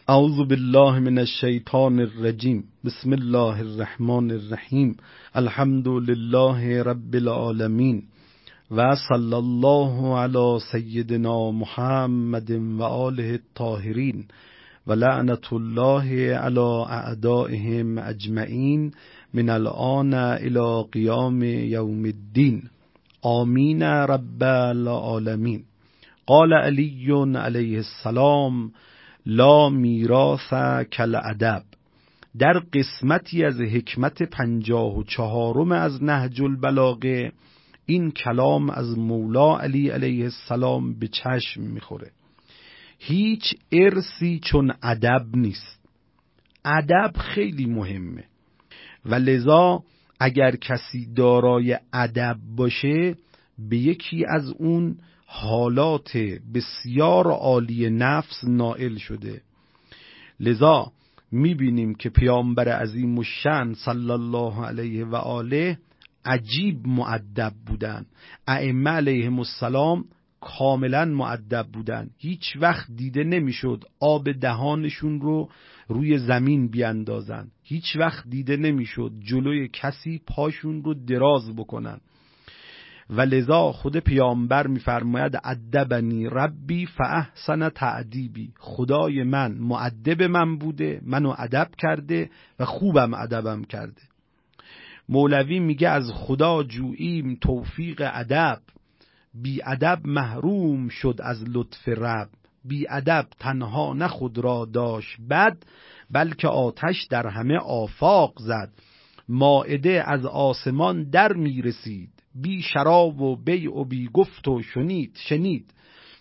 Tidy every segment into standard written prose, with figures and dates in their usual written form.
اعوذ بالله من الشیطان الرجیم. بسم الله الرحمن الرحیم. الحمد لله رب العالمین و صلی الله علی سیدنا محمد و آله الطاهرین و لعنت الله علی اعدائهم اجمعین من الآن الی قیام یوم الدین. آمین رب العالمین. قال علی علیه السلام: لا میراث کالادب. در قسمتی از حکمت 54 از نهج البلاغه این کلام از مولا علی علیه السلام به چشم میخوره. هیچ ارثی چون ادب نیست. ادب خیلی مهمه و لذا اگر کسی دارای ادب باشه به یکی از اون حالات بسیار عالی نفس نائل شده. لذا میبینیم که پیامبر عظیم الشأن صلی الله علیه و آله عجیب مؤدب بودن. ائمه علیهم السلام کاملا مؤدب بودن. هیچ وقت دیده نمیشد آب دهانشون رو روی زمین بیاندازن. هیچ وقت دیده نمیشد جلوی کسی پاشون رو دراز بکنن. و لذا خود پیامبر میفرماید ادبنی ربی فاحسن تأدیبی. خدای من مؤدب من بوده، منو ادب کرده و خوبم ادبم کرده. مولوی میگه از خدا جوییم توفیق ادب، بی ادب محروم شد از لطف رب. بی ادب تنها نه خود را داشت بد، بلکه آتش در همه آفاق زد. مائده از آسمان در میرسید، بی شراب و بیع و بی گفت و شنید.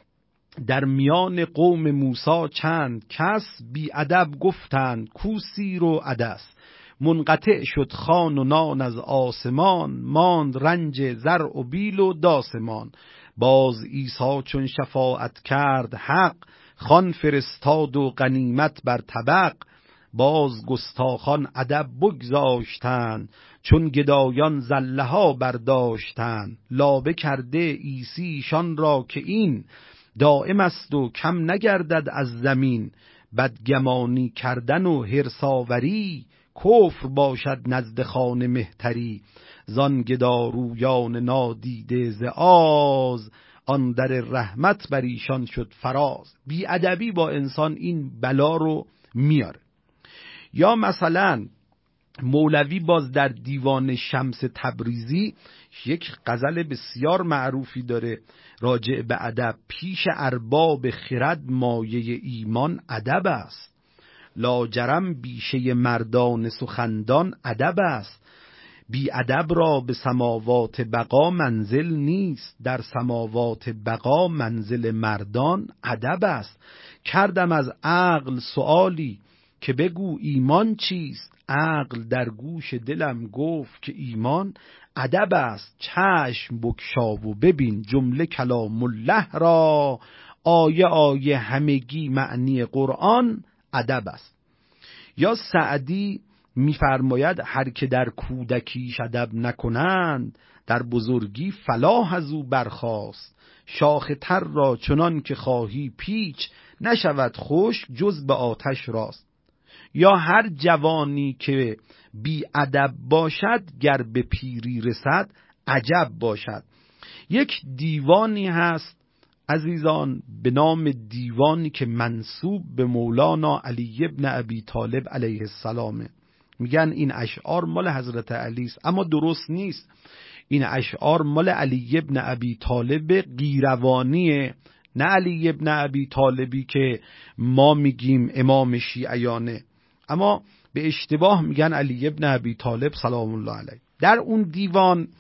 در میان قوم موسی چند کس، بی ادب گفتند کو سیر و عدس. منقطع شد خوان و نان از آسمان، ماند رنج زرع و بیل و داسمان. باز عیسی چون شفاعت کرد حق، خوان فرستاد و غنیمت بر طبق. باز گستاخان ادب بگذاشتند، چون گدایان زله ها برداشتند. لابه کرده عیسی ایشان را که این، دائم است و کم نگردد از زمین. بدگمانی کردن و حرصاوری، کفر باشد نزد خان مهتری. زان گدارویان نادیده ز آز، آن در رحمت بر ایشان شد فراز. بی ادبی با انسان این بلا رو میاره. یا مثلا مولوی باز در دیوان شمس تبریزی یک غزل بسیار معروفی داره راجع به ادب. پیش ارباب خرد مایه ایمان ادب است، لاجرم بیشه مردان سخندان ادب است. بی ادب را به سماوات بقا منزل نیست، در سماوات بقا منزل مردان ادب است. کردم از عقل سؤالی که بگو ایمان چیست، عقل در گوش دلم گفت که ایمان ادب است. چشم بگشا و ببین جمله کلام الله را، آیه آیه همگی معنی قرآن ادب است. یا سعدی میفرماید هر که در کودکیش ادب نکنند، در بزرگی فلاح از او برخاست. شاخ تر را چنان که خواهی پیچ، نشود خشک جز به آتش راست. یا هر جوانی که بی ادب باشد، گر به پیری رسد عجب باشد. یک دیوانی هست عزیزان به نام دیوانی که منسوب به مولانا علی ابن ابی طالب علیه السلامه. میگن این اشعار مال حضرت علی است، اما درست نیست. این اشعار مال علی ابن ابی طالب قیروانیه، نه علی ابن ابی طالبی که ما میگیم امام شیعیانه. اما به اشتباه میگن علی ابن ابی طالب سلام الله علیه. در اون دیوان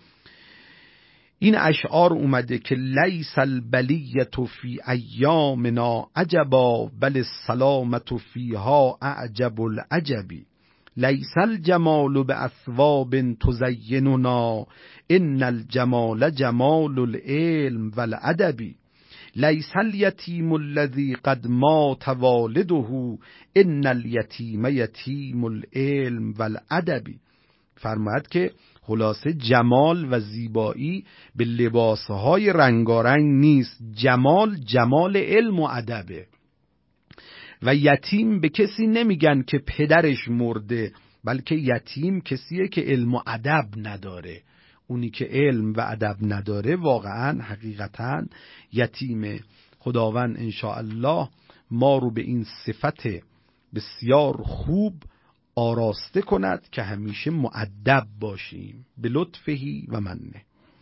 این اشعار اومده که لیس البلیة فی ایامنا عجبا، بل السلامة فیها اعجب العجبی. لیس الجمال باثواب تزیننا، ان الجمال جمال العلم والادب. لیس الیتیم الذی قد مات والده، ان الیتیم یتیم العلم والادب. فرماید که خلاصه جمال و زیبایی به لباسهای رنگارنگ نیست، جمال جمال علم و ادبه. و یتیم به کسی نمیگن که پدرش مرده، بلکه یتیم کسیه که علم و ادب نداره. اونی که علم و ادب نداره واقعا حقیقتا یتیمه. خداوند انشاءالله ما رو به این صفت بسیار خوب آراسته کند که همیشه مؤدب باشیم به لطفهی و منه.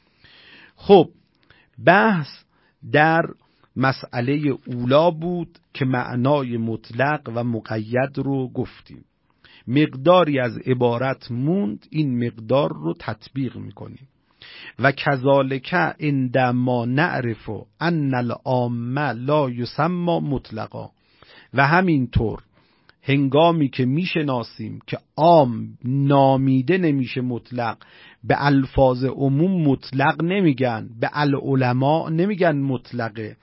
خب بحث در مسئله اولا بود که معنای مطلق و مقید رو گفتیم. مقداری از عبارت موند، این مقدار رو تطبیق میکنیم. و کذالک عندما نعرف ان العام لا یسمى مطلقا، و همینطور هنگامی که میشناسیم که عام نامیده نمیشه مطلق، به الفاظ عموم مطلق نمیگن، به العلماء نمیگن مطلقه،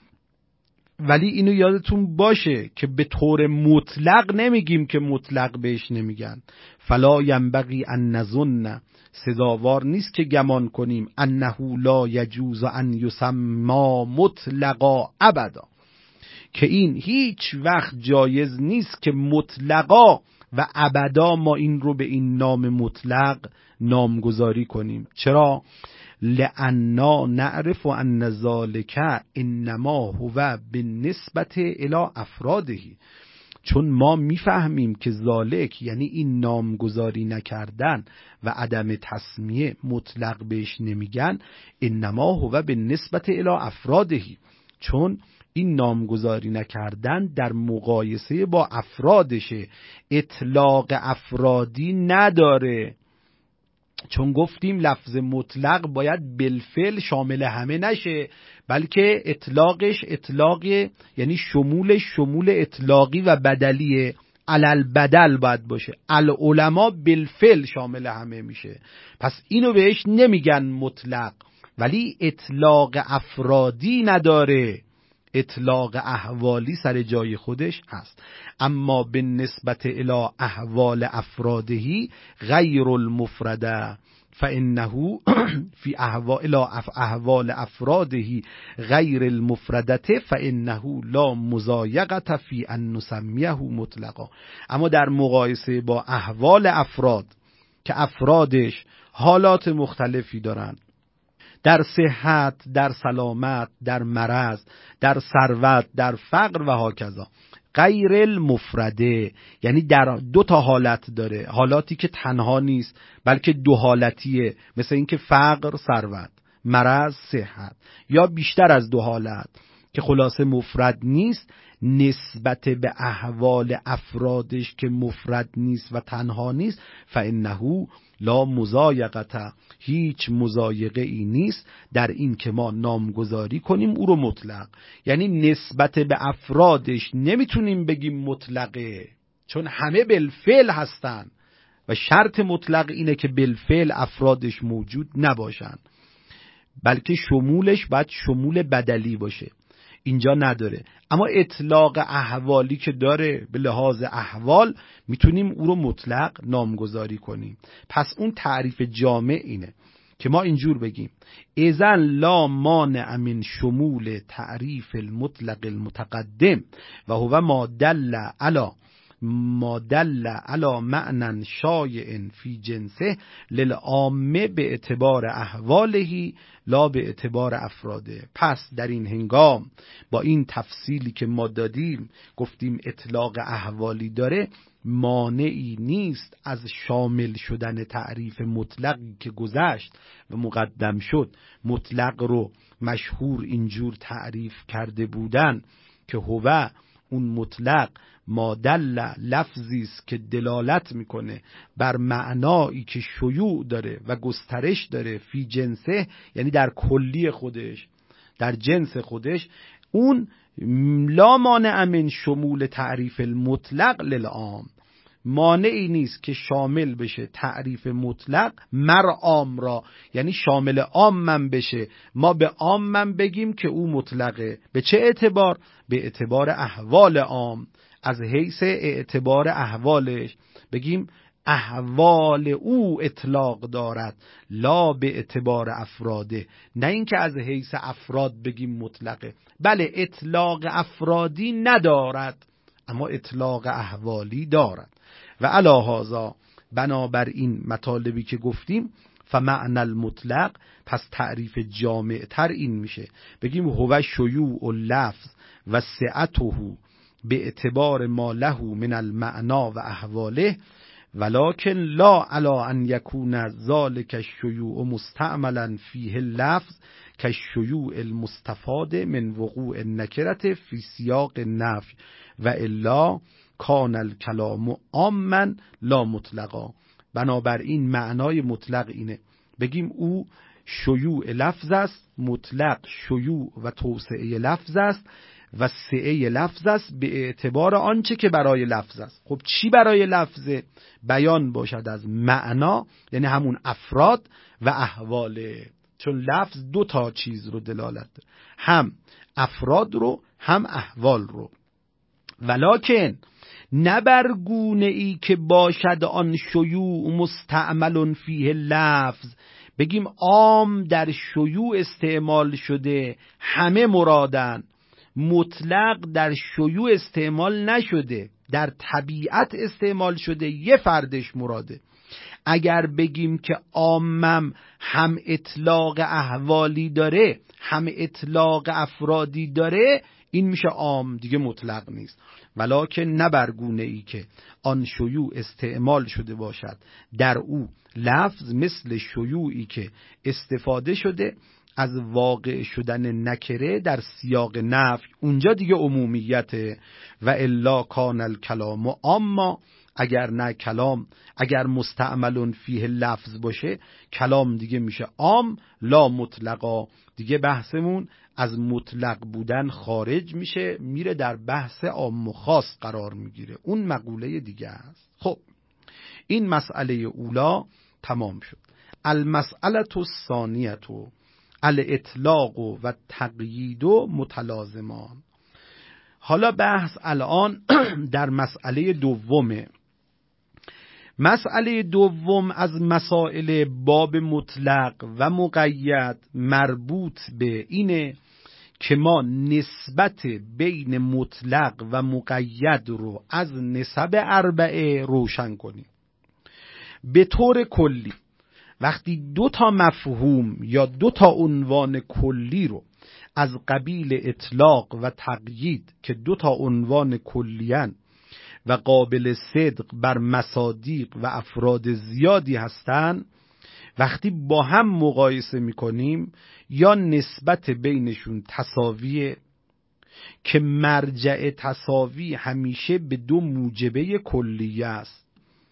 ولی اینو یادتون باشه که به طور مطلق نمیگیم که مطلق بهش نمیگن. فلا ینبغی ان نظن، سزاوار نیست که گمان کنیم انه لا یجوز ان یسمى مطلقا ابدا، که این هیچ وقت جایز نیست که مطلقا و ابدا ما این رو به این نام مطلق نامگذاری کنیم. چرا؟ لأننا نعرف ان ذلك انما هو بالنسبة الى افراده، چون ما میفهمیم که ذالک یعنی این نامگذاری نکردن و عدم تسمیه مطلق بهش نمیگن، انما هو بالنسبة الى افراده، چون این نامگذاری نکردن در مقایسه با افرادشه، اطلاق افرادی نداره. چون گفتیم لفظ مطلق باید بالفعل شامل همه نشه، بلکه اطلاقش اطلاق یعنی شمول اطلاقی و بدلیه، علل بدل باید باشه. العلماء بالفعل شامل همه میشه، پس اینو بهش نمیگن مطلق، ولی اطلاق افرادی نداره، اطلاق احوالی سر جای خودش هست. اما به نسبت الی احوال افرادهی غیر المفرده فانه فی احوال افراده غیر المفردته فانه لا مضایقه فی ان نسمیه مطلقا. اما در مقایسه با احوال افراد که افرادش حالات مختلفی دارن، در صحت، در سلامت، در مرض، در ثروت، در فقر و هاکذا، غیر المفرده یعنی در دو تا حالت داره، حالاتی که تنها نیست بلکه دو حالتیه، مثل اینکه فقر ثروت، مرض صحت، یا بیشتر از دو حالت که خلاصه مفرد نیست، نسبت به احوال افرادش که مفرد نیست و تنها نیست، فانه لا مضایقه، هیچ مضایقه ای نیست در این که ما نامگذاری کنیم او رو مطلق. یعنی نسبت به افرادش نمیتونیم بگیم مطلقه، چون همه بالفعل هستن و شرط مطلق اینه که بالفعل افرادش موجود نباشن، بلکه شمولش باید شمول بدلی باشه، اینجا نداره. اما اطلاق احوالی که داره به لحاظ احوال میتونیم او رو مطلق نامگذاری کنیم. پس اون تعریف جامع اینه که ما اینجور بگیم اذن لا مانع من شمول تعریف المطلق المتقدم و هو ما دل علی معنی شایع فی جنسه للعامه به اعتبار احواله لا به اعتبار افراده. پس در این هنگام با این تفصیلی که ما دادیم گفتیم اطلاق احوالی داره، مانعی نیست از شامل شدن تعریف مطلقی که گذشت و مقدم شد. مطلق رو مشهور اینجور تعریف کرده بودن که هو اون مطلق مادل لفظی است که دلالت میکنه بر معنایی که شیوع داره و گسترش داره فی جنسه، یعنی در کلی خودش، در جنس خودش. اون لا مانع من شمول تعریف المطلق للعام، مانعی نیست که شامل بشه تعریف مطلق مر عام را، یعنی شامل عام من بشه، ما به عام من بگیم که او مطلقه. به چه اعتبار؟ به اعتبار احوال عام، از حیث اعتبار احوالش بگیم احوال او اطلاق دارد لا به اعتبار افراده، نه اینکه از حیث افراد بگیم مطلقه. بله اطلاق افرادی ندارد اما اطلاق احوالی دارد. و علی هذا، بنابر این مطالبی که گفتیم، فمعنى المطلق، پس تعریف جامع تر این میشه، بگیم هو شیوع اللفظ و سعته به اعتبار ما له من المعنا و احواله، ولكن لا على ان يكون ذلك الشيوع مستعملا فيه اللفظ كالشيوع المستفاد من وقوع النكرة في سياق النفي و الا کان الکلام عاما لا مطلقا. بنابراین معنای مطلق اینه، بگیم او شیوع لفظ است، مطلق شیوع و توسعه لفظ است و سعه لفظ است به اعتبار آنچه که برای لفظ است. خب چی برای لفظ؟ بیان باشد از معنا، یعنی همون افراد و احواله، چون لفظ دو تا چیز رو دلالت داره، هم افراد رو هم احوال رو. ولکن نه بر گونه ای که باشد آن شیوع مستعمل فیه لفظ، بگیم عام در شیوع استعمال شده همه مرادن، مطلق در شیوع استعمال نشده، در طبیعت استعمال شده یه فردش مراده. اگر بگیم که عامم هم اطلاق احوالی داره هم اطلاق افرادی داره، این میشه عام دیگه، مطلق نیست. ولکن نه بر گونه ای که آن شیوع استعمال شده باشد در او لفظ، مثل شیوعی که استفاده شده از واقع شدن نکره در سیاق نفی، اونجا دیگه عمومیته. و الا کان الکلام اما، اگر نه کلام، اگر مستعمل فیه لفظ باشه کلام دیگه میشه عام لا مطلقا، دیگه بحثمون از مطلق بودن خارج میشه، میره در بحث عام و خاص قرار میگیره، اون مقوله دیگه است. خب این مسئله اولا تمام شد. المسئله الثانیه الاطلاق و تقیید و متلازمان. حالا بحث الان در مسئله دومه. مسئله دوم از مسائل باب مطلق و مقید مربوط به اینه که ما نسبت بین مطلق و مقید رو از نسب اربعه روشن کنیم. به طور کلی وقتی دو تا مفهوم یا دو تا عنوان کلی رو از قبیل اطلاق و تقیید که دو تا عنوان کلیان و قابل صدق بر مصادیق و افراد زیادی هستن، وقتی با هم مقایسه میکنیم یا نسبت بینشون تساویه که مرجع تساوی همیشه به دو موجبه کلیه است.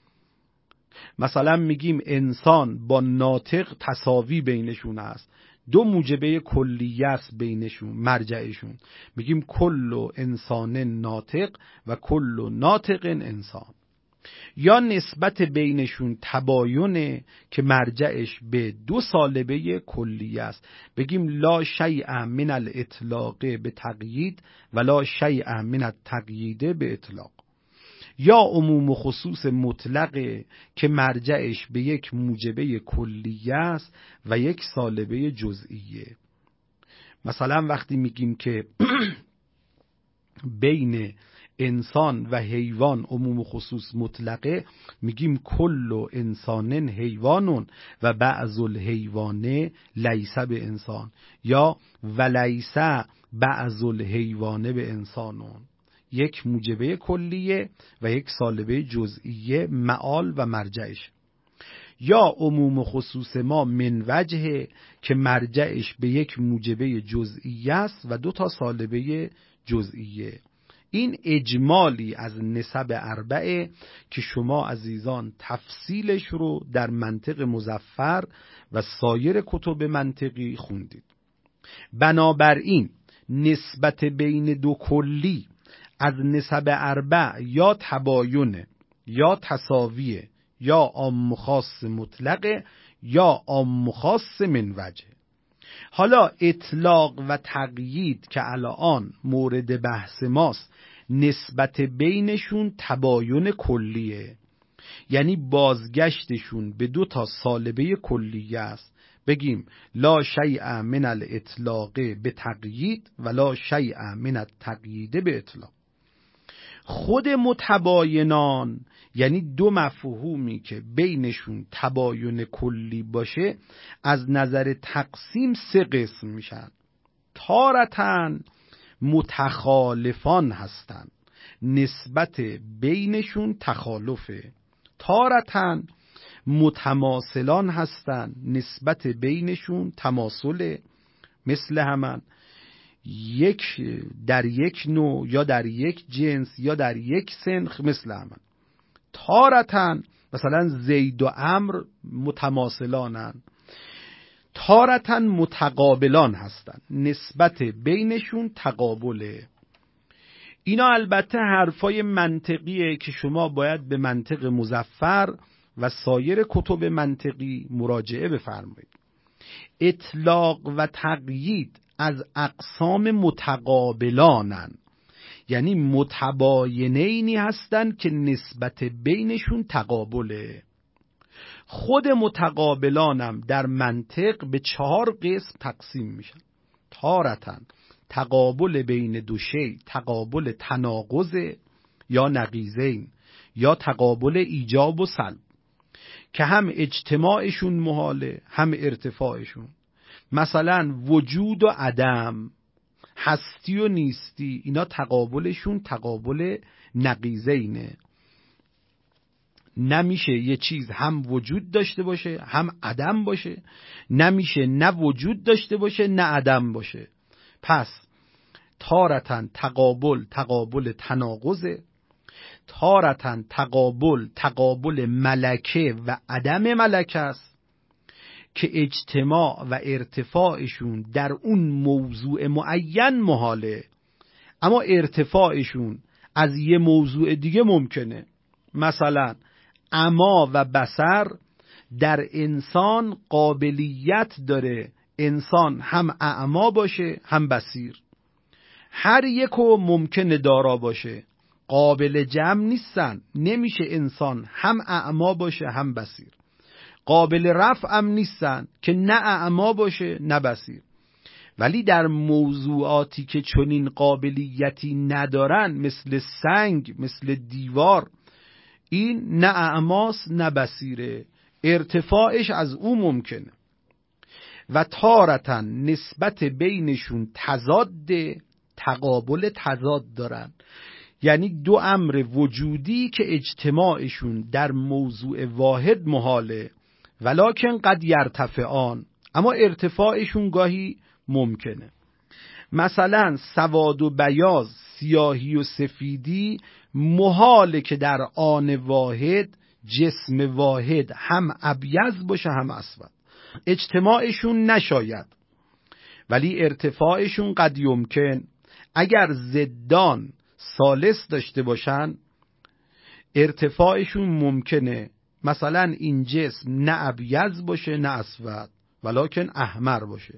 مثلا میگیم انسان با ناطق تساوی بینشون است، دو موجبه کلیه است بینشون، مرجعشون، میگیم کل انسان ناطق و کل ناطق انسان. یا نسبت بینشون تباینه که مرجعش به دو سالبه کلیه است، بگیم لا شیء من الاطلاق به تقیید و لا شیء من التقیید به اطلاق. یا عموم و خصوص مطلقه که مرجعش به یک موجبه کلیه است و یک سالبه جزئیه. مثلا وقتی میگیم که بین انسان و حیوان عموم و خصوص مطلقه، میگیم کل انسان حیوانون و بعض الحیوان لیس به انسان، یا ولیس بعض الحیوان به انسانون، یک موجبه کلیه و یک سالبه جزئیه معال و مرجعش. یا عموم و خصوص ما من وجه که مرجعش به یک موجبه جزئیه است و دو تا سالبه جزئیه. این اجمالی از نسب اربعه که شما عزیزان تفصیلش رو در منطق مظفر و سایر کتب منطقی خوندید. بنابراین نسبت بین دو کلی از نسب اربع یا تباینه یا تساویه یا عام خاص مطلقه یا عام خاص من وجه. حالا اطلاق و تقیید که الان مورد بحث ماست، نسبت بینشون تباین کلیه، یعنی بازگشتشون به دو تا سالبه کلیه است. بگیم لا شیء من الاطلاق به تقیید و لا شیء من التقیید به اطلاق. خود متباینان یعنی دو مفهومی که بینشون تباین کلی باشه از نظر تقسیم 3 قسم میشن. تارتن متخالفان هستن، نسبت بینشون تخالفه. تارتن متماثلان هستن، نسبت بینشون تماثله. مثل همان در یک نوع یا در یک جنس یا در یک سنخ مثل همان. تارتن مثلا زید و عمرو متماثلانن، تارتن متقابلان هستن، نسبت بینشون تقابله. اینا البته حرفای منطقیه که شما باید به منطق مظفر و سایر کتب منطقی مراجعه بفرمایید. اطلاق و تقیید از اقسام متقابلانن، یعنی متباینینی هستن که نسبت بینشون تقابله. خود متقابلانم در منطق به 4 قسم تقسیم میشن. تارتن تقابل بین دو شی، تقابل تناقض یا نقیضین یا تقابل ایجاب و سلب که هم اجتماعشون محاله هم ارتفاعشون. مثلا وجود و عدم، هستی و نیستی، اینا تقابلشون تقابل نقیضینه. نمیشه یه چیز هم وجود داشته باشه هم عدم باشه، نمیشه نه وجود داشته باشه نه عدم باشه. پس تارتن تقابل تناقضه، تارتن تقابل ملکه و عدم ملکه است که اجتماع و ارتفاعشون در اون موضوع معین محاله، اما ارتفاعشون از یه موضوع دیگه ممکنه. مثلا عما و بصر در انسان قابلیت داره انسان هم اعما باشه هم بصیر، هر یکو ممکنه دارا باشه، قابل جمع نیستن. نمیشه انسان هم اعما باشه هم بصیر. قابل رفع هم نیستن که نه اعما باشه نه بصیر. ولی در موضوعاتی که چنین قابلیتی ندارن، مثل سنگ، مثل دیوار، این نه اعماست نه بصیره، ارتفاعش از او ممکنه. و تارتن نسبت بینشون تضاد، تقابل تضاد دارن، یعنی دو امر وجودی که اجتماعشون در موضوع واحد محاله، ولکن قد یرتفعان، اما ارتفاعشون گاهی ممکنه. مثلا سواد و بیاض، سیاهی و سفیدی، محاله که در آن واحد جسم واحد هم ابیض باشه هم اسود، اجتماعشون نشاید، ولی ارتفاعشون قد یمکن. اگر ضدان ثالث داشته باشن ارتفاعشون ممکنه. مثلا این جسم نه ابیض باشه نه اسود، ولکن احمر باشه،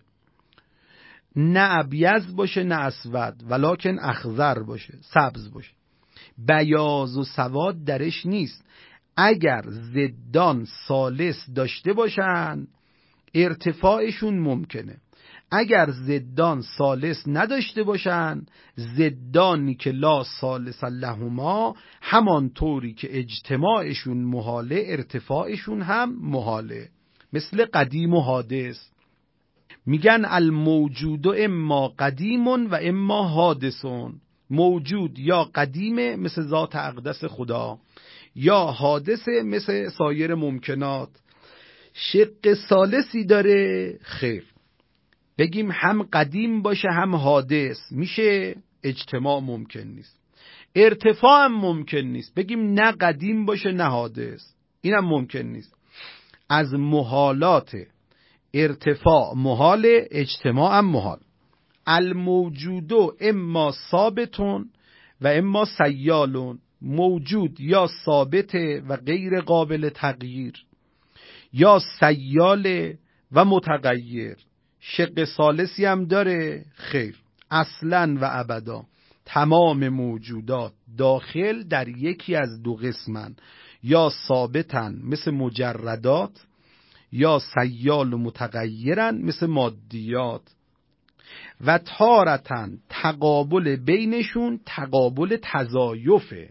نه ابیض باشه نه اسود، ولکن اخضر باشه، سبز باشه. بیاض و سواد درش نیست. اگر ضدان ثالث داشته باشن ارتفاعشون ممکنه. اگر ضدان ثالث نداشته باشن، ضدانی که لا ثالث لهما، همانطوری که اجتماعشون محاله ارتفاعشون هم محاله. مثل قدیم و حادث، میگن الموجود اما قدیم و اما حادثون. موجود یا قدیمه مثل ذات اقدس خدا، یا حادثه مثل سایر ممکنات. شق ثالثی داره؟ خیر. بگیم هم قدیم باشه هم حادث، میشه؟ اجتماع ممکن نیست. ارتفاع هم ممکن نیست. بگیم نه قدیم باشه نه حادث، اینم ممکن نیست. از محالات ارتفاع محال، اجتماع هم محال. الموجودو اما ثابتون و اما سیالون. موجود یا ثابته و غیر قابل تغییر، یا سیاله و متغیر. شق ثالثی هم داره؟ خیر. اصلا و ابدا تمام موجودات داخل در یکی از دو قسمن، یا ثابتن مثل مجردات، یا سیال و متغیرن مثل مادیات. و تارتن تقابل بینشون تقابل تضایفه.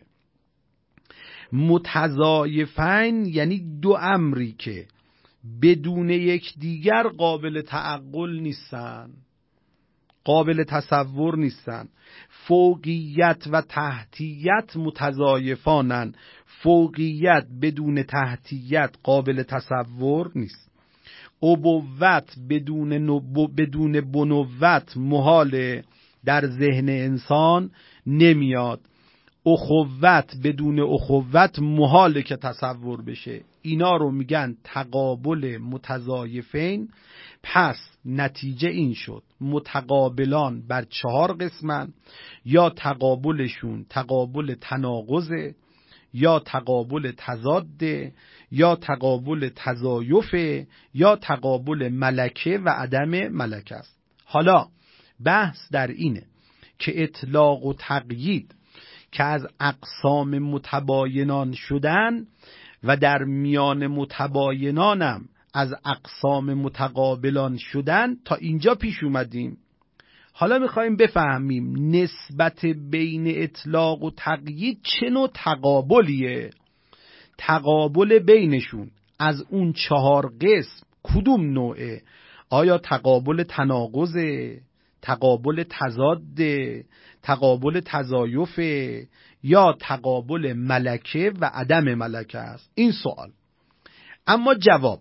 متضایفین یعنی دو امری که بدون یکدیگر قابل تعقل نیستن، قابل تصور نیستن. فوقیت و تحتیت متضایفانن، فوقیت بدون تحتیت قابل تصور نیست. ابوت بدون بنوت محاله، در ذهن انسان نمیاد. اخوت بدون اخوت محاله که تصور بشه. اینا رو میگن تقابل متضایفین. پس نتیجه این شد متقابلان بر 4 قسمن، یا تقابلشون تقابل تناقضه، یا تقابل تضاده، یا تقابل تضایفه، یا تقابل ملکه و عدم ملکه است. حالا بحث در اینه که اطلاق و تقیید که از اقسام متباینان شدن و در میان متباینانم از اقسام متقابلان شدن، تا اینجا پیش اومدیم. حالا میخوایم بفهمیم نسبت بین اطلاق و تقیید چه نوع تقابلیه. تقابل بینشون از اون 4 قسم کدوم نوعه؟ آیا تقابل تناقضه، تقابل تضاده، تقابل تضایفه، یا تقابل ملکه و عدم ملکه است؟ این سوال. اما جواب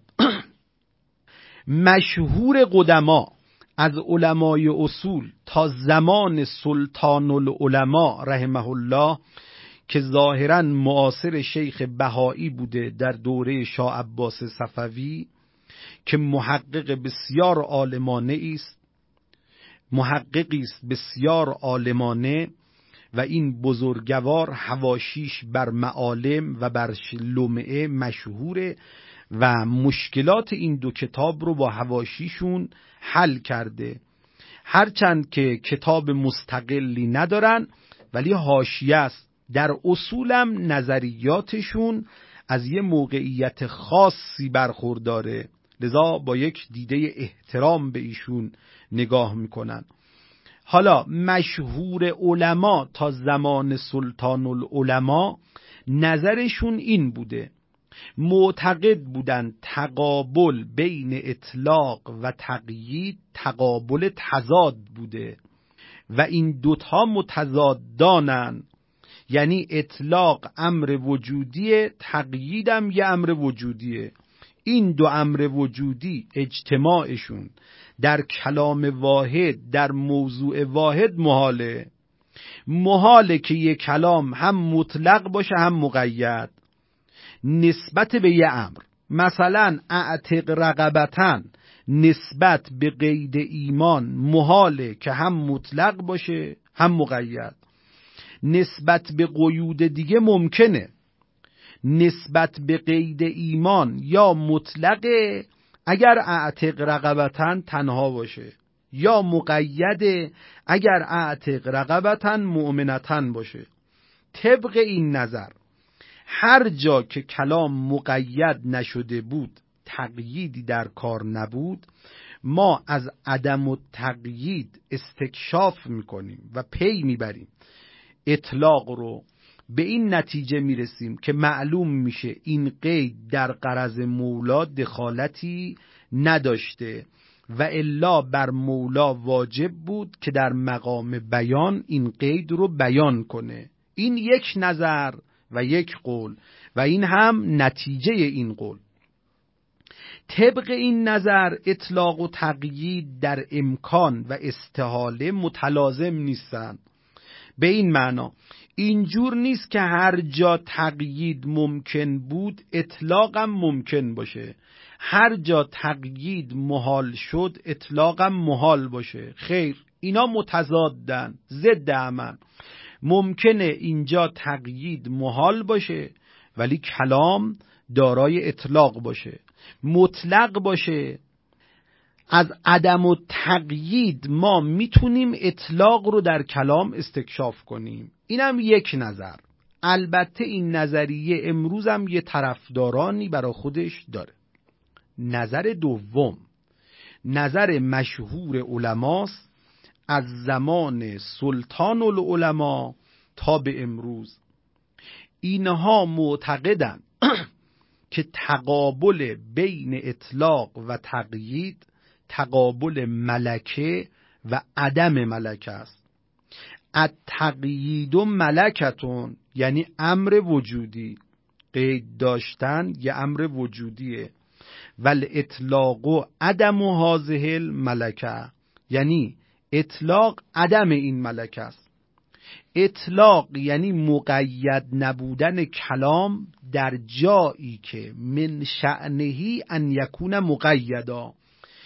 مشهور قدما از علمای اصول تا زمان سلطان العلماء رحمه الله که ظاهراً معاصر شیخ بهایی بوده در دوره شاه عباس صفوی، که محقق بسیار عالمانه است، محققی است بسیار عالمانه، و این بزرگوار حواشیش بر معالم و بر لمعه مشهوره و مشکلات این دو کتاب رو با حواشیشون حل کرده. هرچند که کتاب مستقلی ندارن ولی حاشیه است. در اصولم نظریاتشون از یه موقعیت خاصی برخورداره، لذا با یک دیده احترام به ایشون نگاه میکنن. حالا مشهور علما تا زمان سلطان العلماء نظرشون این بوده، معتقد بودن تقابل بین اطلاق و تقیید تقابل تضاد بوده و این دوتا متضادانن. یعنی اطلاق امر وجودیه، تقییدم یه امر وجودیه. این دو امر وجودی اجتماعشون در کلام واحد در موضوع واحد محاله که یک کلام هم مطلق باشه هم مقید نسبت به یه امر. مثلا اعتق رقبتن نسبت به قید ایمان محاله که هم مطلق باشه هم مقید. نسبت به قیود دیگه ممکنه، نسبت به قید ایمان یا مطلقه اگر اعتق رقبتن تنها باشه، یا مقیده اگر اعتق رقبتن مؤمنتن باشه. طبق این نظر هر جا که کلام مقید نشده بود، تقییدی در کار نبود، ما از عدم التقیید استکشاف میکنیم و پی میبریم اطلاق رو. به این نتیجه میرسیم که معلوم میشه این قید در غرض مولا دخالتی نداشته و الا بر مولا واجب بود که در مقام بیان این قید رو بیان کنه. این یک نظر و یک قول و این هم نتیجه این قول. طبق این نظر اطلاق و تقیید در امکان و استحاله متلازم نیستن. به این معنا اینجور نیست که هر جا تقیید ممکن بود اطلاقم ممکن باشه، هر جا تقیید محال شد اطلاقم محال باشه. خیر، اینا متضادن، ضد همن. ممکنه اینجا تقیید محال باشه ولی کلام دارای اطلاق باشه، مطلق باشه. از عدم و تقیید ما میتونیم اطلاق رو در کلام استکشاف کنیم. اینم یک نظر. البته این نظریه امروز هم یه طرفدارانی برای خودش داره. نظر دوم، نظر مشهور علماست از زمان سلطان العلماء تا به امروز. اینها معتقدن که تقابل بین اطلاق و تقیید تقابل ملکه و عدم ملکه است. التقیید و ملکتون یعنی امر وجودی، قید داشتن یه امر وجودیه. ول اطلاق و عدم هذه الملکه یعنی اطلاق عدم این ملکه است. اطلاق یعنی مقید نبودن کلام در جایی که من شأنه ان یکون مقیدا،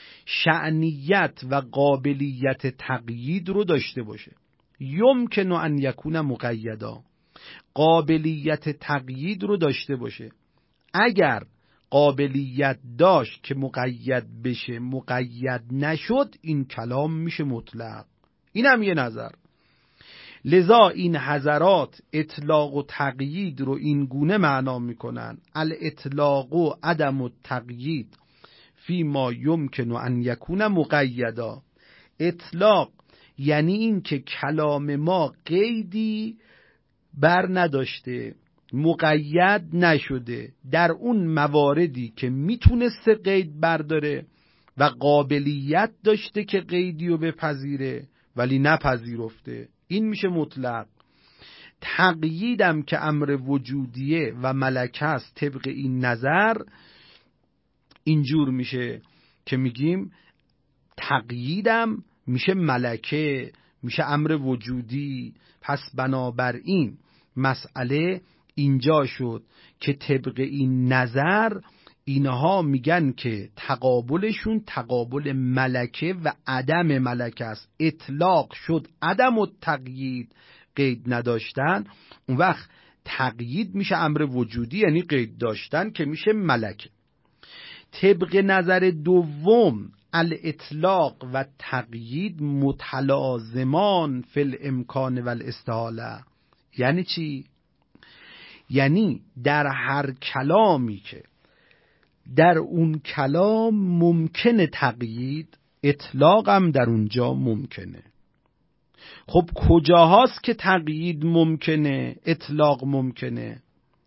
شأنیت و قابلیت تقیید رو داشته باشه. یمکن ان یکون مقیدا، قابلیت تقیید رو داشته باشه. اگر قابلیت داشت که مقید بشه مقید نشد، این کلام میشه مطلق. این هم یه نظر. لذا این حضرات اطلاق و تقیید رو این گونه معنا میکنن: الاطلاق و عدم التقیید فی ما یمکن ان یکون مقیدا. اطلاق یعنی این که کلام ما قیدی بر نداشته، مقید نشده در اون مواردی که میتونسته قید برداره و قابلیت داشته که قیدی رو بپذیره ولی نپذیرفته. این میشه مطلق. تقییدم که امر وجودیه و ملکه است طبق این نظر، اینجور میشه که میگیم تقییدم میشه ملکه، میشه امر وجودی. پس بنابراین مسئله اینجا شد که طبق این نظر اینها میگن که تقابلشون تقابل ملکه و عدم ملکه است. اطلاق شد عدم التقیید، قید نداشتن. اون وقت تقیید میشه امر وجودی یعنی قید داشتن که میشه ملکه. طبق نظر دوم الاطلاق و تقیید متلازمان فی الامکان و الاستحاله. یعنی چی؟ یعنی در هر کلامی که در اون کلام ممکنه تقیید، اطلاق هم در اونجا ممکنه. خب کجاهاست که تقیید ممکنه اطلاق ممکنه؟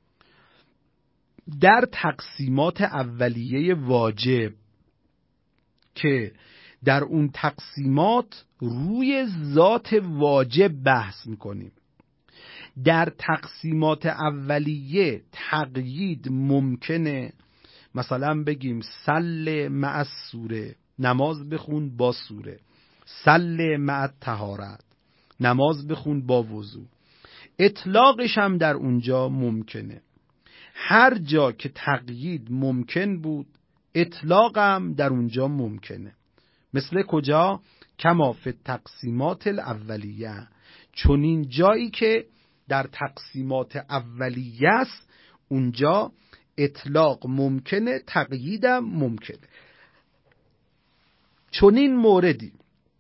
در تقسیمات اولیه واجب که در اون تقسیمات روی ذات واجب بحث میکنیم. در تقسیمات اولیه تقیید ممکنه، مثلا بگیم صل مع السوره، نماز بخون با سوره. صل مع الطهارت، نماز بخون با وضو. اطلاقش هم در اونجا ممکنه. هر جا که تقیید ممکن بود اطلاق هم در اونجا ممکنه. مثل کجا؟ کما فی تقسیمات الاولیه، چون این جایی که در تقسیمات اولیه است اونجا اطلاق ممکنه، تقییدم ممکنه. چون این موردی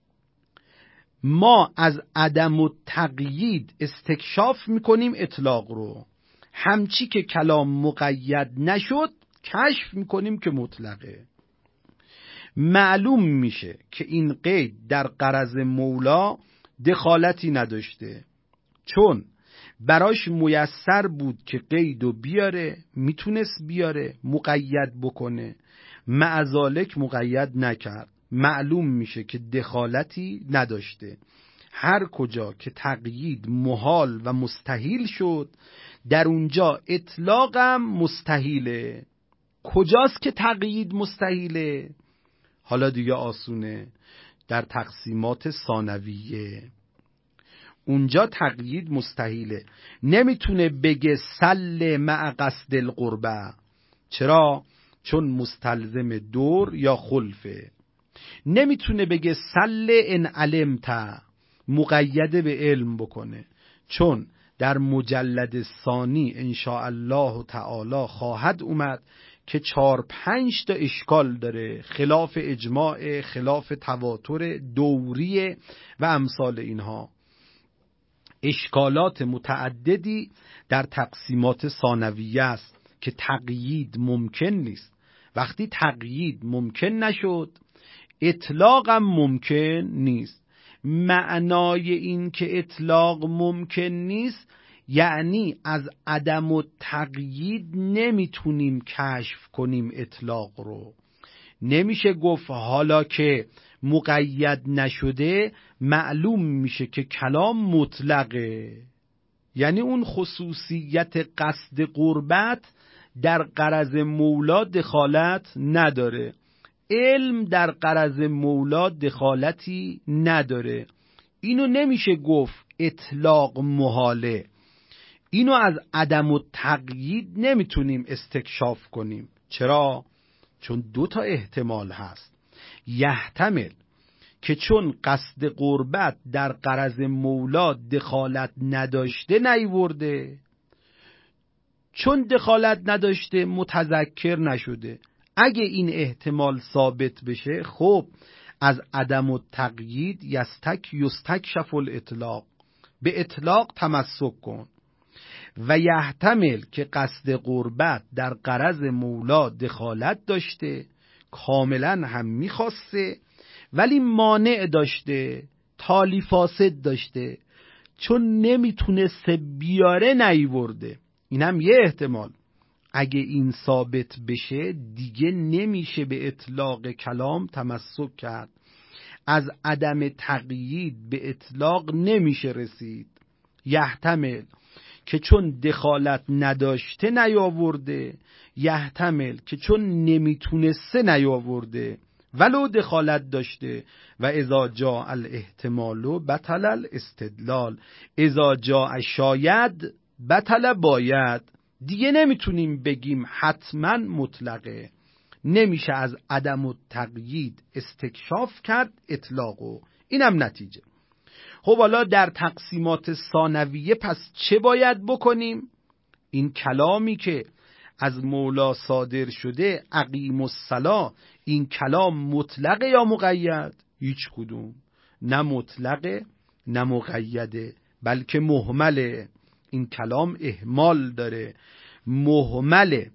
ما از عدم التقیید استکشاف میکنیم اطلاق رو، همچی که کلام مقید نشد کشف میکنیم که مطلقه. معلوم میشه که این قید در غرض مولا دخالتی نداشته، چون براش میسر بود که قیدو بیاره، میتونست بیاره مقید بکنه، معذالک مقید نکرد. معلوم میشه که دخالتی نداشته. هر کجا که تقیید محال و مستحیل شد در اونجا اطلاقم مستحیله. کجاست که تقیید مستحیله؟ حالا دیگه آسونه، در تقسیمات ثانویه اونجا تقیید مستحیله. نمیتونه بگه سل مع قصد القربه. چرا؟ چون مستلزم دور یا خلفه. نمیتونه بگه سل ان علمت، مقید به علم بکنه، چون در مجلد ثانی انشاءالله تعالی خواهد اومد که 4-5 تا اشکال داره، خلاف اجماع، خلاف تواتر دوریه و امثال اینها. اشکالات متعددی در تقسیمات ثانویه است که تقیید ممکن نیست. وقتی تقیید ممکن نشد اطلاق هم ممکن نیست. معنای این که اطلاق ممکن نیست یعنی از عدم و تقیید نمیتونیم کشف کنیم اطلاق رو. نمیشه گفت حالا که مقید نشده معلوم میشه که کلام مطلقه. یعنی اون خصوصیت قصد قربت در غرض مولا دخالت نداره، علم در غرض مولا دخالتی نداره. اینو نمیشه گفت اطلاق محاله. اینو از عدم و تقیید نمیتونیم استکشاف کنیم. چرا؟ چون 2 احتمال هست. یحتمل که چون قصد قربت در غرض مولا دخالت نداشته نیورده، چون دخالت نداشته متذکر نشده. اگه این احتمال ثابت بشه خب از عدم و تقیید یستکشف الاطلاق، به اطلاق تمسک کن. و یحتمل که قصد قربت در غرض مولا دخالت داشته، کاملا هم میخواسته ولی مانع داشته، تالی فاسد داشته، چون نمیتونسته بیاره نیورده. این هم یه احتمال. اگه این ثابت بشه دیگه نمیشه به اطلاق کلام تمسک کرد. از عدم تقیید به اطلاق نمیشه رسید. یحتمل که چون دخالت نداشته نیاورده، یحتمل که چون نمیتونسته نیاورده ولو دخالت داشته. و اذا جاء الاحتمال بطل الاستدلال، اذا جاء شاید بطل باید. دیگه نمیتونیم بگیم حتما مطلقه. نمیشه از عدم و تقیید استکشاف کرد اطلاقو. اینم نتیجه. خب حالا در تقسیمات ثانویه پس چه باید بکنیم؟ این کلامی که از مولا صادر شده اقیم الصلاة، این کلام مطلقه یا مقید؟ هیچ کدوم. نه مطلقه نه مقیده، بلکه مهمله. این کلام اهمال داره، مهمله.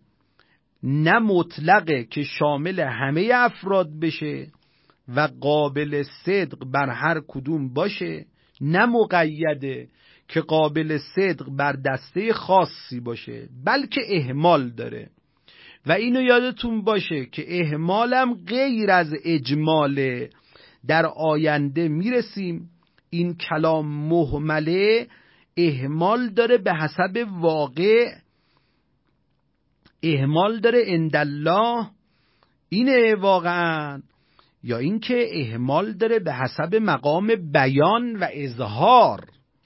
نه مطلقه که شامل همه افراد بشه و قابل صدق بر هر کدوم باشه، نه مقیده که قابل صدق بر دسته خاصی باشه، بلکه اهمال داره. و اینو یادتون باشه که اهمالم غیر از اجماله. در آینده میرسیم این کلام مهمله، اهمال داره به حسب واقع، اهمال داره عندالله. اینه واقعا، یا اینکه اهمال داره به حسب مقام بیان و اظهار.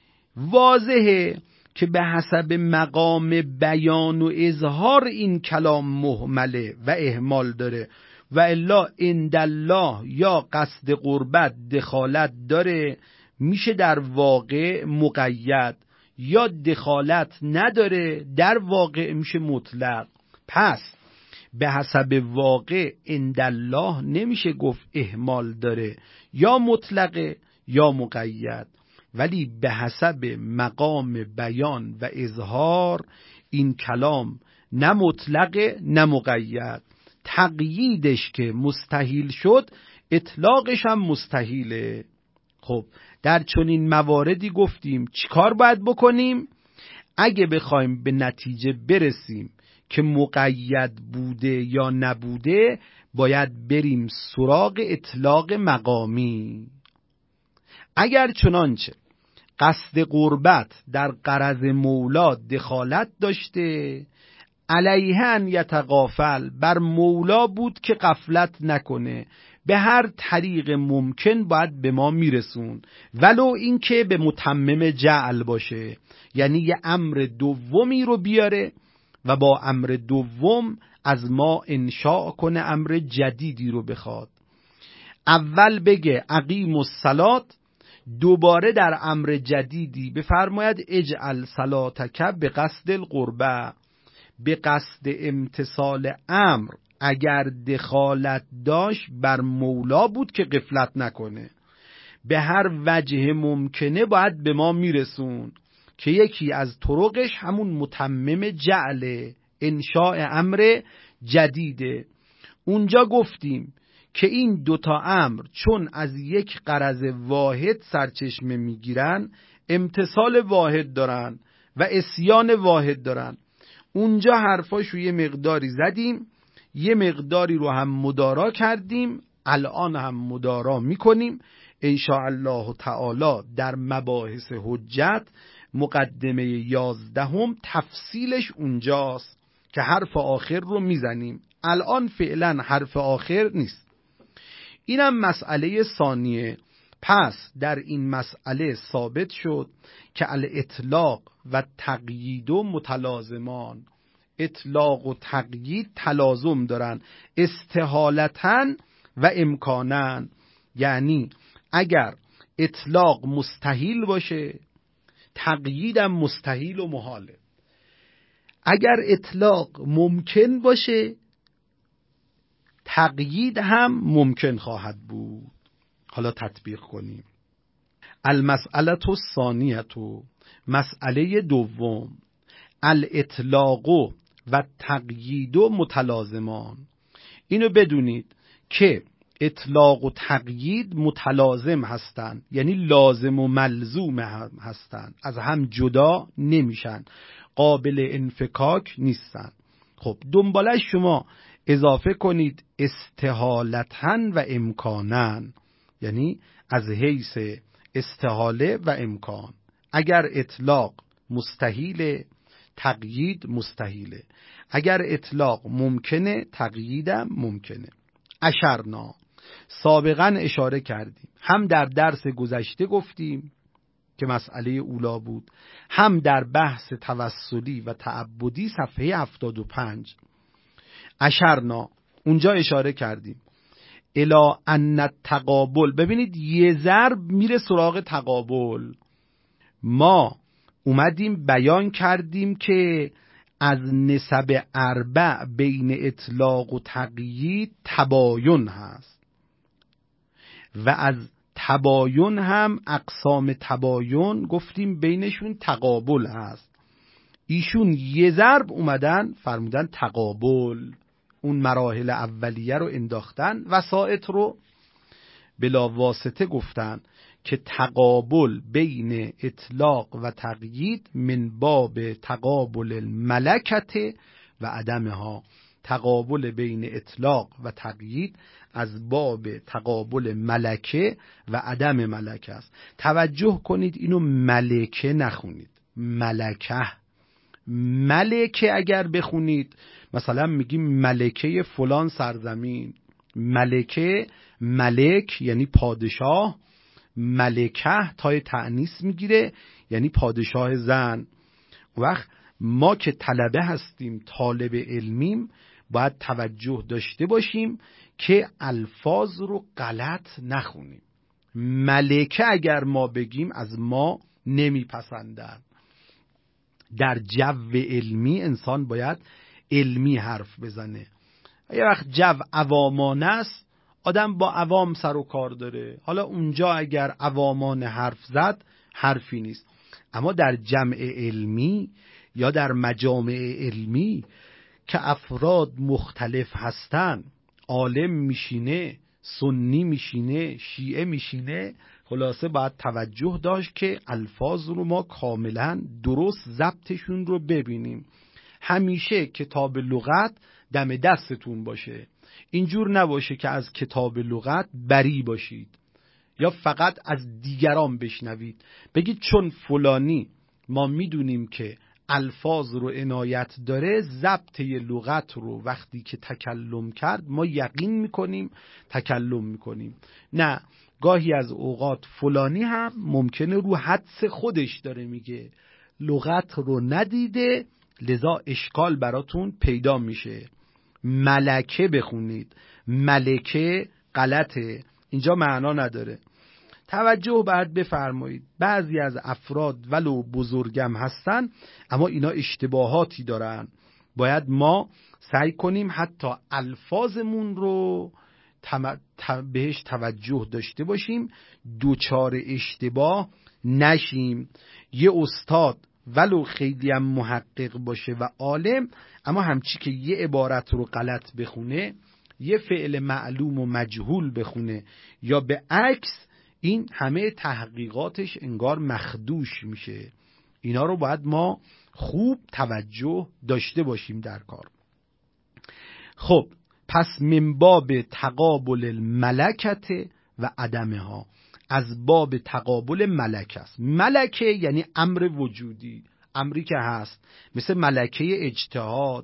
واضحه که به حسب مقام بیان و اظهار این کلام مهمله و اهمال داره، و الا عندالله یا قصد قربت دخالت داره، میشه در واقع مقید، یا دخالت نداره در واقع میشه مطلق. پس به حسب واقع عندالله نمیشه گفت اهمال داره، یا مطلقه یا مقید، ولی به حسب مقام بیان و اظهار این کلام نه مطلقه نه مقید. تقییدش که مستحیل شد، اطلاقش هم مستحیله. خب در چنین مواردی گفتیم چیکار باید بکنیم؟ اگه بخوایم به نتیجه برسیم که مقید بوده یا نبوده، باید بریم سراغ اطلاق مقامی. اگر چنانچه قصد قربت در غرض مولا دخالت داشته، علیه ان یتغافل، بر مولا بود که غفلت نکنه، به هر طریق ممکن باید به ما میرسون، ولو اینکه به متمم جعل باشه، یعنی یه امر دومی رو بیاره و با امر دوم از ما انشاء کنه، امر جدیدی رو بخواد. اول بگه اقیم الصلاة، دوباره در امر جدیدی بفرماید اجعل صلاتک به قصد القربه، به قصد امتثال امر. اگر دخالت داشت بر مولا بود که غفلت نکنه، به هر وجه ممکنه باید به ما میرسون، که یکی از طرقش همون متمم جعل، انشاء امر جدیده. اونجا گفتیم که این دوتا امر چون از یک غرض واحد سرچشمه میگیرن، امتثال واحد دارن و عصیان واحد دارن. اونجا حرفاشو یه مقداری زدیم، یه مقداری رو هم مدارا کردیم، الان هم مدارا میکنیم. انشاءالله تعالی در مباحث حجت مقدمه 11 تفصیلش اونجاست که حرف آخر رو میزنیم. الان فعلا حرف آخر نیست. اینم مسئله ثانیه. پس در این مسئله ثابت شد که الاطلاق و تقیید و متلازمان، اطلاق و تقیید تلازم دارن، استحالتاً و امکاناً. یعنی اگر اطلاق مستحیل باشه، تقییدم مستحیل و محاله. اگر اطلاق ممکن باشه، تقیید هم ممکن خواهد بود. حالا تطبیق کنیم. المسئله الثانیه، مسئله دوم، الاطلاق و تقیید و متلازمان. اینو بدونید که اطلاق و تقیید متلازم هستند، یعنی لازم و ملزوم هستند، از هم جدا نمیشن، قابل انفکاک نیستن. خب دنبالش شما اضافه کنید استحالتاً و امکاناً، یعنی از حیث استحاله و امکان. اگر اطلاق مستحیله، تقیید مستحیله. اگر اطلاق ممکنه، تقییدم ممکنه. اشرنا، سابقا اشاره کردیم، هم در درس گذشته گفتیم که مسئله اولا بود، هم در بحث توسلی و تعبدی صفحه 75. اشرنا، اونجا اشاره کردیم الی ان التقابل. ببینید یه ضرب میره سراغ تقابل. ما اومدیم بیان کردیم که از نسب اربع بین اطلاق و تقیید تباین هست و از تباین هم اقسام تباین گفتیم بینشون تقابل هست. ایشون یه ضرب اومدن فرمودن تقابل، اون مراحل اولیه رو انداختن، وسائط رو بلا واسطه گفتن که تقابل بین اطلاق و تقیید من باب تقابل الملکت و عدمها. تقابل بین اطلاق و تقیید از باب تقابل ملکه و عدم ملکه است. توجه کنید اینو ملکه نخونید، ملکه. ملکه اگر بخونید مثلا میگیم ملکه فلان سرزمین، ملکه ملک یعنی پادشاه، ملکه تای تأنیث میگیره یعنی پادشاه زن. وقت ما که طلبه هستیم، طالب علمیم، باید توجه داشته باشیم که الفاظ رو غلط نخونیم. ملکه اگر ما بگیم از ما نمیپسندن. در جو علمی انسان باید علمی حرف بزنه. یه وقت جو عوامانه است، آدم با عوام سر و کار داره، حالا اونجا اگر عوامان حرف زد حرفی نیست. اما در جمع علمی یا در مجامع علمی که افراد مختلف هستن، عالم میشینه، سنی میشینه، شیعه میشینه، خلاصه باید توجه داشت که الفاظ رو ما کاملا درست ضبطشون رو ببینیم. همیشه کتاب لغت دم دستتون باشه، اینجور نباشه که از کتاب لغت بری باشید یا فقط از دیگران بشنوید، بگید چون فلانی ما میدونیم که الفاظ رو عنایت داره، ضبط لغت رو وقتی که تکلم کرد ما یقین میکنیم تکلم میکنیم. نه، گاهی از اوقات فلانی هم ممکنه رو حدس خودش داره میگه، لغت رو ندیده، لذا اشکال براتون پیدا میشه. ملکه بخونید، ملکه غلطه، اینجا معنا نداره. توجه باید بفرمایید، بعضی از افراد ولو بزرگم هستن اما اینا اشتباهاتی دارن. باید ما سعی کنیم حتی الفاظمون رو بهش توجه داشته باشیم، دوچار اشتباه نشیم. یه استاد ولو خیلی هم محقق باشه و عالم، اما همچی که یه عبارت رو غلط بخونه یه فعل معلوم و مجهول بخونه یا به عکس، این همه تحقیقاتش انگار مخدوش میشه. اینا رو باید ما خوب توجه داشته باشیم در کار. خب پس من باب تقابل الملکت و عدمها، از باب تقابل ملکه است. ملکه یعنی امر وجودی، امری که هست، مثل ملکه اجتهاد،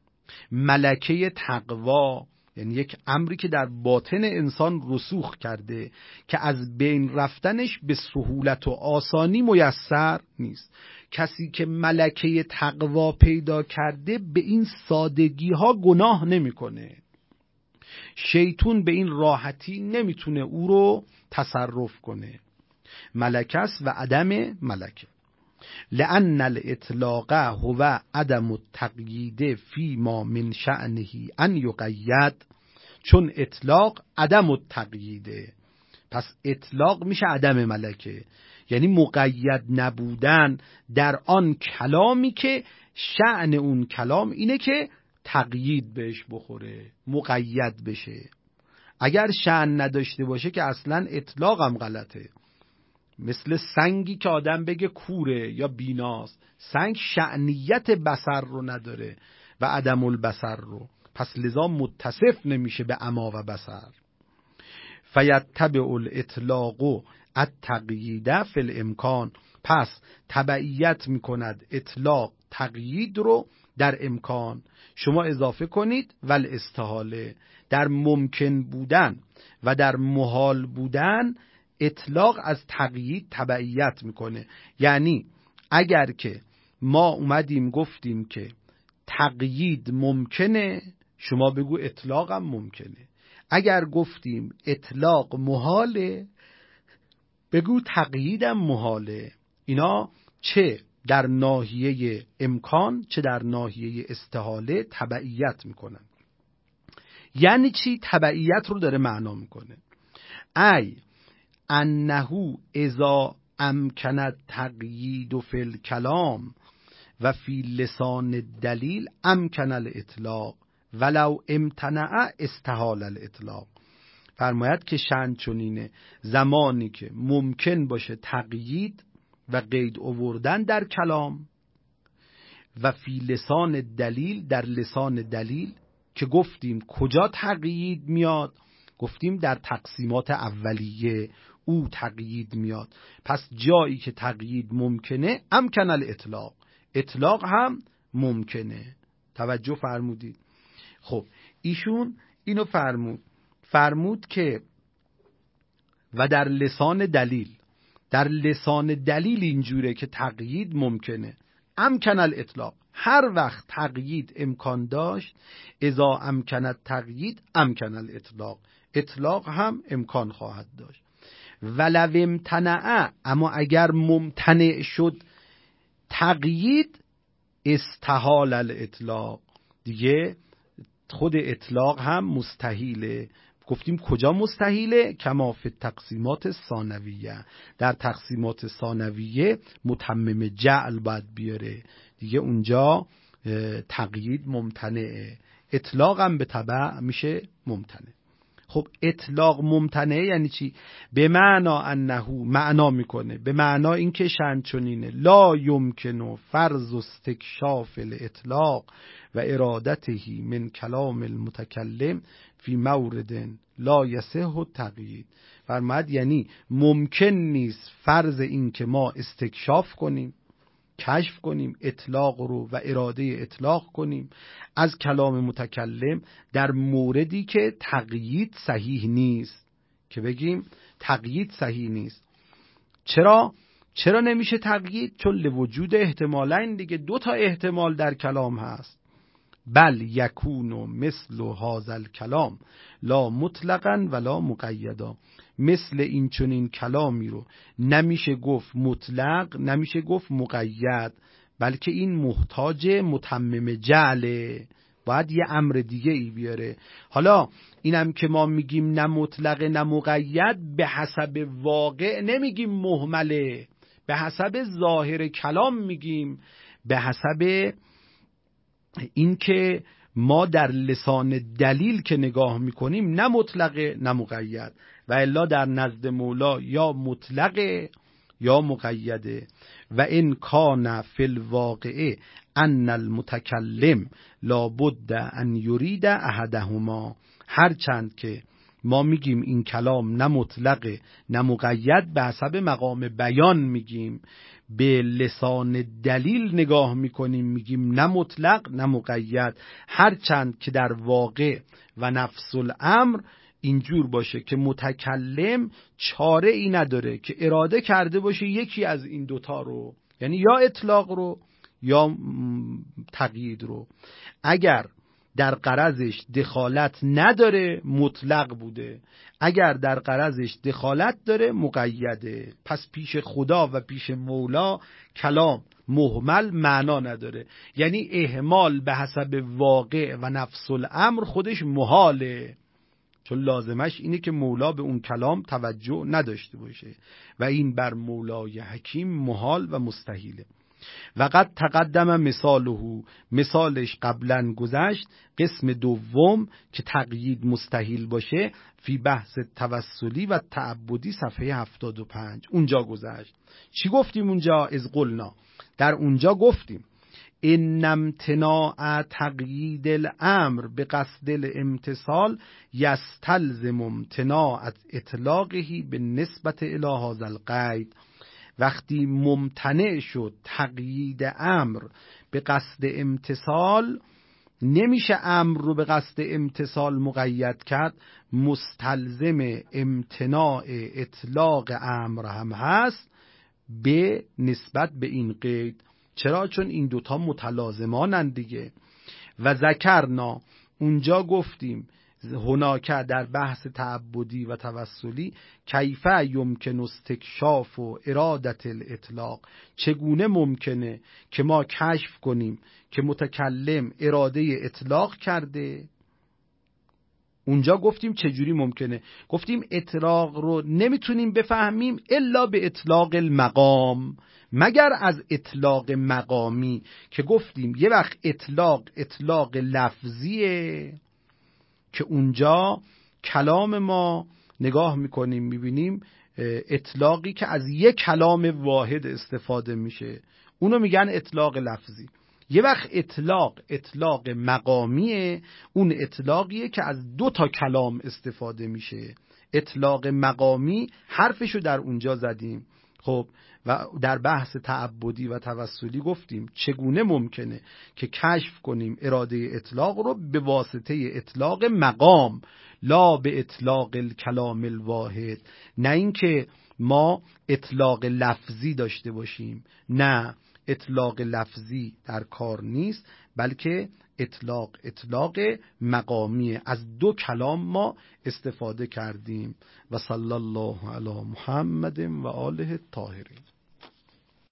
ملکه تقوا، یعنی یک امری که در باطن انسان رسوخ کرده که از بین رفتنش به سهولت و آسانی میسر نیست. کسی که ملکه تقوا پیدا کرده به این سادگی ها گناه نمیکنه. شیطون به این راحتی نمیتونه او رو تصرف کنه. ملکه است و عدم ملکه. لأن الاطلاق هو عدم التقیید فی ما من شأنه ان یقید، چون اطلاق عدم التقییده، پس اطلاق میشه عدم ملکه، یعنی مقید نبودن در آن کلامی که شأن اون کلام اینه که تقیید بهش بخوره، مقید بشه. اگر شأن نداشته باشه که اصلا اطلاق هم غلطه. مثل سنگی که آدم بگه کوره یا بیناست، سنگ شأنیت بصر رو نداره و عدم البصر رو، پس لذا متصف نمیشه به عما و بصر. فیتبع الاطلاق التقیید فی الامکان، پس تبعیت میکند اطلاق تقیید رو در امکان. شما اضافه کنید ول استحاله، در ممکن بودن و در محال بودن اطلاق از تقیید تبعیت میکنه. یعنی اگر که ما اومدیم گفتیم که تقیید ممکنه، شما بگو اطلاق هم ممکنه. اگر گفتیم اطلاق محاله، بگو تقیید هم محاله. اینا چه در ناحیه امکان چه در ناحیه استحاله تبعیت میکنن. یعنی چی؟ تبعیت رو داره معنا میکنه. ای انه اذا امکن التقیید فی الکلام و فی لسان الدلیل امکن الاطلاق ولو امتنع استحال الاطلاق. فرماید که شأن چنینه زمانی که ممکن باشه تقیید و قید آوردن در کلام و فی لسان الدلیل، در لسان دلیل، که گفتیم کجا تقیید میاد؟ گفتیم در تقسیمات اولیه او تقیید میاد. پس جایی که تقیید ممکنه امکن الاطلاق، اطلاق هم ممکنه. توجه فرمودید؟ خب ایشون اینو فرمود که و در لسان دلیل، در لسان دلیل اینجوره که تقیید ممکنه. امکن الاطلاق، هر وقت تقیید امکان داشت، اذا امکن التقیید امکن الاطلاق، اطلاق هم امکان خواهد داشت. ولو امتنع، اما اگر ممتنع شد تقیید، استحال الاطلاق، دیگه خود اطلاق هم مستحیله. گفتیم کجا مستحیله؟ کما فی تقسیمات ثانویه، در تقسیمات ثانویه متمم جعل باید بیاره، دیگه اونجا تقیید ممتنعه، اطلاق هم به تبع میشه ممتنع. خب اطلاق ممتنعه یعنی چی؟ به معنا انه، معنا میکنه به معنا اینکه شأن چنینه لا یمکن فرض استکشاف الاطلاق و ارادته من کلام المتکلم فی مورد لا یصح التقیید. فرمود یعنی ممکن نیست فرض این که ما استکشاف کنیم، کشف کنیم اطلاق رو و اراده اطلاق کنیم از کلام متکلم در موردی که تقیید صحیح نیست، که بگیم تقیید صحیح نیست. چرا نمیشه تقیید؟ چون لوجود احتمالین، دیگه 2 تا احتمال در کلام هست. بل یکون مثل هذا الکلام لا مطلقا ولا مقیدا، مثل این چنین کلامی رو نمیشه گفت مطلق، نمیشه گفت مقید، بلکه این محتاج متمم جعله، باید یه امر دیگه ای بیاره. حالا اینم که ما میگیم نه مطلق نه مقید، به حسب واقع نمیگیم مهمله، به حسب ظاهر کلام میگیم، به حسب این که ما در لسان دلیل که نگاه میکنیم نه مطلقه نه مقید، و الا در نزد مولا یا مطلقه یا مقیده. و این کان فی الواقع ان المتکلم لابد ان یرید احدهما، هرچند که ما میگیم این کلام نه مطلقه نه مقید، به حسب مقام بیان میگیم، به لسان دلیل نگاه میکنیم میگیم نه مطلق نه مقید، هرچند که در واقع و نفس الامر اینجور باشه که متکلم چاره ای نداره که اراده کرده باشه یکی از این دوتا رو، یعنی یا اطلاق رو یا تقیید رو. اگر در غرضش دخالت نداره مطلق بوده، اگر در غرضش دخالت داره مقیده. پس پیش خدا و پیش مولا کلام مهمل معنا نداره، یعنی اهمال به حسب واقع و نفس الامر خودش محاله، چون لازمش اینه که مولا به اون کلام توجه نداشته باشه و این بر مولای حکیم محال و مستحیله. و قد تقدم مثاله، مثالش قبلا گذشت، قسم دوم که تقیید مستحیل باشه فی بحث توسلی و تعبدی صفحه 75 اونجا گذشت. چی گفتیم اونجا؟ از قلنا، در اونجا گفتیم ان امتناع تقیید الامر به قصد الامتصال یستلزم امتناع اطلاقه به نسبت الی هذا القید. وقتی ممتنع شد تقیید امر به قصد امتصال، نمیشه امر رو به قصد امتصال مقید کرد، مستلزم امتناع اطلاق امر هم هست به نسبت به این قید. چرا؟ چون این دوتا متلازمانند دیگه. و ذکرنا، اونجا گفتیم هناکه در بحث تعبدی و توسلی کیفه یمکن استکشاف و ارادت الاطلاق، چگونه ممکنه که ما کشف کنیم که متکلم اراده اطلاق کرده. اونجا گفتیم چجوری ممکنه، گفتیم اطلاق رو نمیتونیم بفهمیم الا به اطلاق المقام، مگر از اطلاق مقامی که گفتیم یه وقت اطلاق لفظیه که اونجا کلام ما نگاه میکنیم میبینیم اطلاقی که از یک کلام واحد استفاده میشه، اونو میگن اطلاق لفظی. یه وقت اطلاق مقامیه، اون اطلاقیه که از دو تا کلام استفاده میشه. اطلاق مقامی حرفشو در اونجا زدیم. خب و در بحث تعبدی و توسلی گفتیم چگونه ممکنه که کشف کنیم اراده اطلاق رو به واسطه اطلاق مقام، لا به اطلاق الکلام الواحد، نه اینکه ما اطلاق لفظی داشته باشیم، نه اطلاق لفظی در کار نیست، بلکه اطلاق مقامی، از دو کلام ما استفاده کردیم. و صلی الله علی محمد و آله الطاهرین.